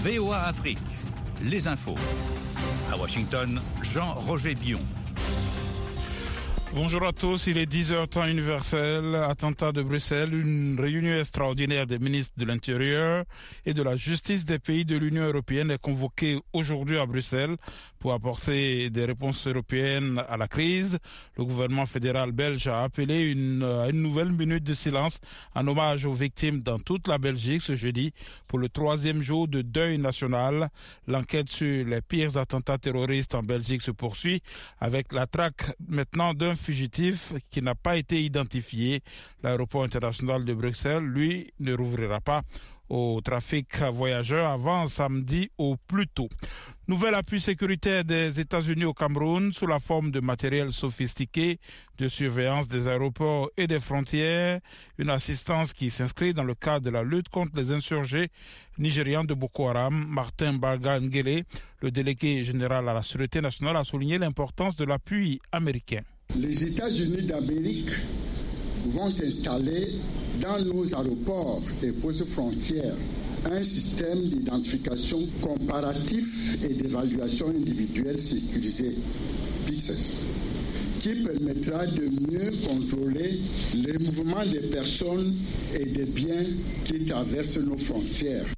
VOA Afrique, les infos. À Washington, Jean-Roger Bion. Bonjour à tous, il est 10h temps universel, attentat de Bruxelles, une réunion extraordinaire des ministres de l'Intérieur et de la Justice des pays de l'Union européenne est convoquée aujourd'hui à Bruxelles pour apporter des réponses européennes à la crise. Le gouvernement fédéral belge a appelé une nouvelle minute de silence en hommage aux victimes dans toute la Belgique ce jeudi pour le 3e jour de deuil national. L'enquête sur les pires attentats terroristes en Belgique se poursuit avec la traque maintenant d'un fugitif qui n'a pas été identifié. L'aéroport international de Bruxelles, lui, ne rouvrira pas au trafic voyageurs avant samedi au plus tôt. Nouvel appui sécuritaire des États-Unis au Cameroun sous la forme de matériel sophistiqué de surveillance des aéroports et des frontières. Une assistance qui s'inscrit dans le cadre de la lutte contre les insurgés nigérians de Boko Haram. Martin Barga-Ngele, le délégué général à la Sûreté nationale, a souligné l'importance de l'appui américain. Les États-Unis d'Amérique vont installer dans nos aéroports et postes frontières un système d'identification comparatif et d'évaluation individuelle sécurisée, PICS, qui permettra de mieux contrôler les mouvements des personnes et des biens qui traversent nos frontières.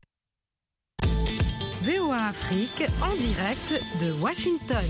VOA Afrique en direct de Washington.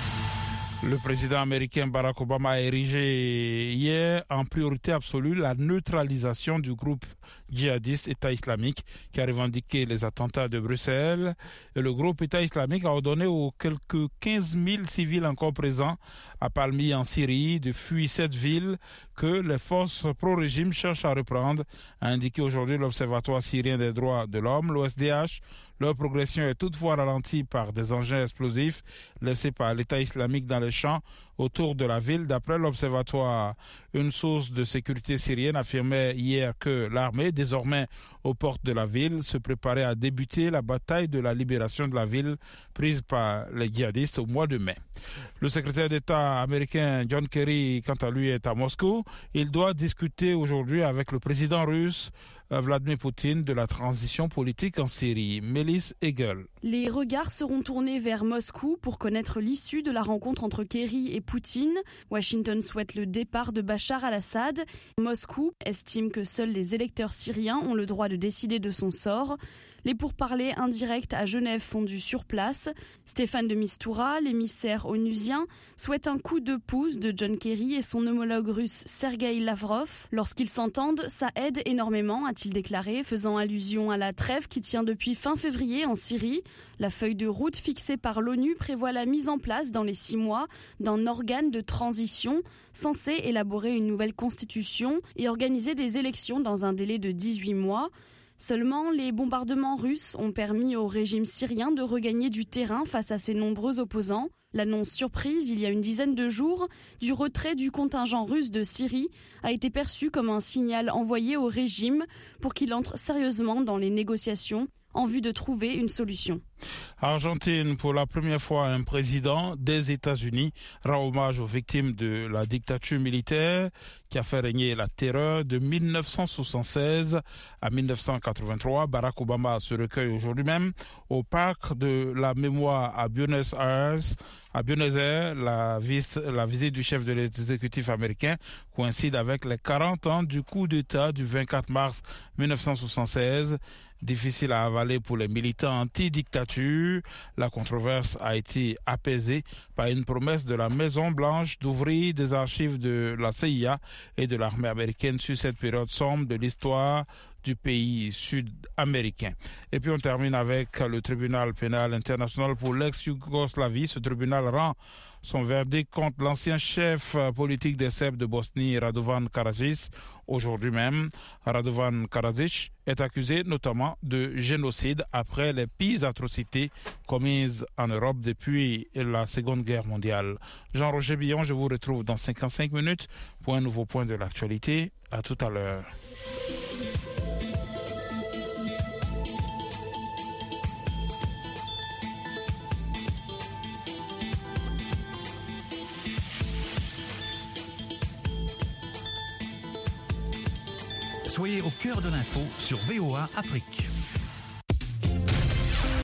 Le président américain Barack Obama a érigé hier en priorité absolue la neutralisation du groupe djihadiste État islamique qui a revendiqué les attentats de Bruxelles. Et le groupe État islamique a ordonné aux quelques 15 000 civils encore présents à Palmi en Syrie de fuir cette ville que les forces pro-régime cherchent à reprendre, a indiqué aujourd'hui l'Observatoire syrien des droits de l'homme, l'OSDH. Leur progression est toutefois ralentie par des engins explosifs laissés par l'État islamique dans les champs autour de la ville. D'après l'Observatoire, une source de sécurité syrienne affirmait hier que l'armée, désormais aux portes de la ville, se préparait à débuter la bataille de la libération de la ville prise par les djihadistes au mois de mai. Le secrétaire d'État américain John Kerry, quant à lui, est à Moscou. Il doit discuter aujourd'hui avec le président russe Vladimir Poutine de la transition politique en Syrie. Mélis Hegel. Les regards seront tournés vers Moscou pour connaître l'issue de la rencontre entre Kerry et Poutine. Washington souhaite le départ de Bachar al-Assad. Moscou estime que seuls les électeurs syriens ont le droit de décider de son sort. Les pourparlers indirects à Genève fondus sur place. Stéphane de Mistura, l'émissaire onusien, souhaite un coup de pouce de John Kerry et son homologue russe Sergueï Lavrov. Lorsqu'ils s'entendent, ça aide énormément, a-t-il déclaré, faisant allusion à la trêve qui tient depuis fin février en Syrie. La feuille de route fixée par l'ONU prévoit la mise en place dans les 6 mois d'un organe de transition censé élaborer une nouvelle constitution et organiser des élections dans un délai de 18 mois. Seulement, les bombardements russes ont permis au régime syrien de regagner du terrain face à ses nombreux opposants. L'annonce surprise, il y a une dizaine de jours, du retrait du contingent russe de Syrie a été perçue comme un signal envoyé au régime pour qu'il entre sérieusement dans les négociations en vue de trouver une solution. Argentine, pour la première fois, un président des États-Unis rend hommage aux victimes de la dictature militaire qui a fait régner la terreur de 1976 à 1983. Barack Obama se recueille aujourd'hui même au parc de la mémoire à Buenos Aires. À Buenos Aires, la visite du chef de l'exécutif américain coïncide avec les 40 ans du coup d'État du 24 mars 1976. Difficile à avaler pour les militants anti-dictature. La controverse a été apaisée par une promesse de la Maison-Blanche d'ouvrir des archives de la CIA et de l'armée américaine sur cette période sombre de l'histoire du pays sud-américain. Et puis on termine avec le tribunal pénal international pour l'ex-Yougoslavie. Ce tribunal rend son verdict contre l'ancien chef politique des Serbes de Bosnie, Radovan Karadzic. Aujourd'hui même, Radovan Karadzic est accusé notamment de génocide après les pires atrocités commises en Europe depuis la Seconde Guerre mondiale. Jean-Roger Bion, je vous retrouve dans 55 minutes pour un nouveau point de l'actualité. À tout à l'heure. Soyez au cœur de l'info sur VOA Afrique.